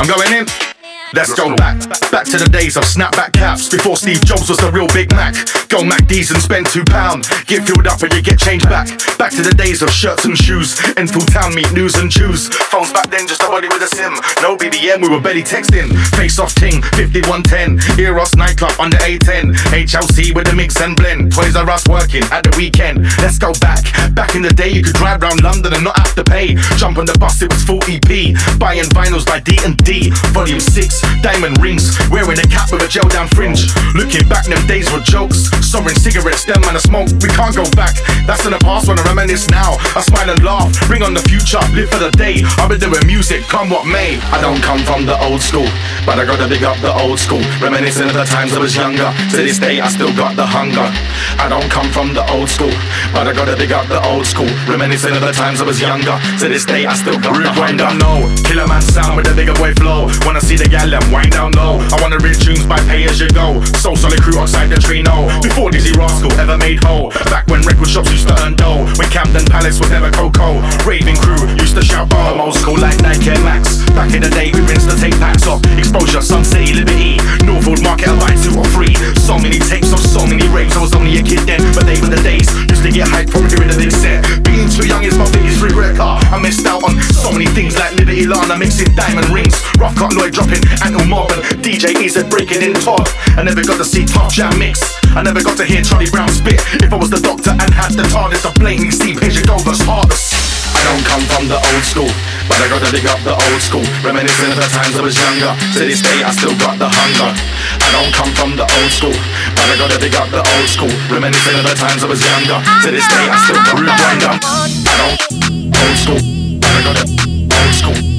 I'm going in. Let's go back to the days of snapback caps, before Steve Jobs was the real Big Mac. Go MacD's and spend £2, get filled up and you get change back. Back to the days of shirts and shoes, Enfield Town meet news and chews. Phones back then just a body with a SIM, no BBM, we were barely texting. Face off ting, 5110, Eros nightclub under A10, HLC with the mix and blend, Toys R Us working at the weekend. Let's go back in the day you could drive round London and not have to pay. Jump on the bus, it was full EP, buying vinyls by D&D, volume 6, diamond rings, wearing a cap with a gel down fringe. Looking back, them days were jokes, soaring cigarettes, them and a smoke. We can't go back, that's in the past, wanna reminisce now. I smile and laugh, bring on the future, live for the day. I've been doing music, come what may. I don't come from the old school, but I gotta big up the old school, reminiscing of the times I was younger. To this day I still got the hunger. I don't come from the old school, but I gotta big up the old school, reminiscing of the times I was younger. To this day I still got the hunger. No, Killer Man sound with a bigger boy flow. Wanna see the gal them wind down low. I wanna read tunes by pay as you go. So solid crew outside the tree, no. Before Dizzy Rascal ever made ho. Back when record shops used to earn dough. When Camden Palace was never Coco. Raving crew used to shout oh. I'm old school like Nike Air Max. Back in the day we rinsed to take packs off. Exposure, Sun City, Liberty, Northwood Market, I buy 2 or 3. So many tapes of so many raves. I was only a kid then, but they were the days. Used to get hyped from hearing the big set. Being too young is my biggest regret. I missed out on so many things like Liberty Lana mixing diamond rings, Rough Cut Lloyd dropping Antle Mob and DJ EZ breaking in Todd. I never got to see Tough Jam mix. I never got to hear Charlie Brown spit. If I was the doctor and had the TARDIS, I blatantly see Page Go versus hardest. I don't come from the old school, but I gotta dig up the old school, reminiscing of the times I was younger. To this day I still got the hunger. I don't come from the old school, but I gotta dig up the old school, reminiscing of the times I was younger. To this day I still got the hunger. I don't old school, but I gotta old school.